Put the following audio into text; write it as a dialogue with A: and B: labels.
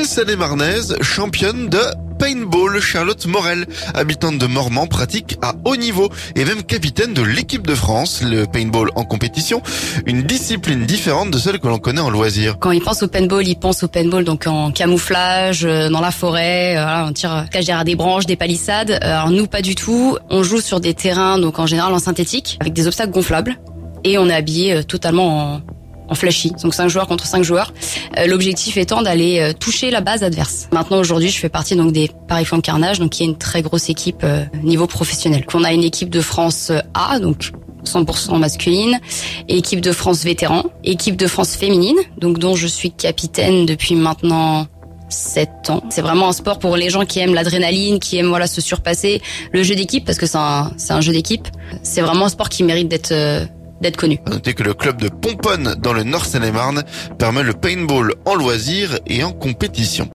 A: Une Seine-et-Marnaise championne de paintball. Charlotte Morel, habitante de Mormant, pratique à haut niveau et même capitaine de l'équipe de France. Le paintball en compétition, une discipline différente de celle que l'on connaît en loisir.
B: Quand ils pensent au paintball donc en camouflage, dans la forêt, on tire cache derrière des branches, des palissades. Alors nous pas du tout. On joue sur des terrains donc en général en synthétique avec des obstacles gonflables et on est habillé totalement en flashy, donc 5 joueurs contre 5 joueurs. L'objectif étant d'aller toucher la base adverse. Maintenant, aujourd'hui, je fais partie donc des Paris Flanc Carnage, donc qui est une très grosse équipe niveau professionnel. On a une équipe de France A, donc 100% masculine, et équipe de France vétéran, équipe de France féminine, donc dont je suis capitaine depuis maintenant 7 ans. C'est vraiment un sport pour les gens qui aiment l'adrénaline, qui aiment se surpasser, le jeu d'équipe, parce que c'est un jeu d'équipe. C'est vraiment un sport qui mérite d'être connu.
A: À noter que le club de Pomponne dans le Nord Seine-et-Marne permet le paintball en loisir et en compétition.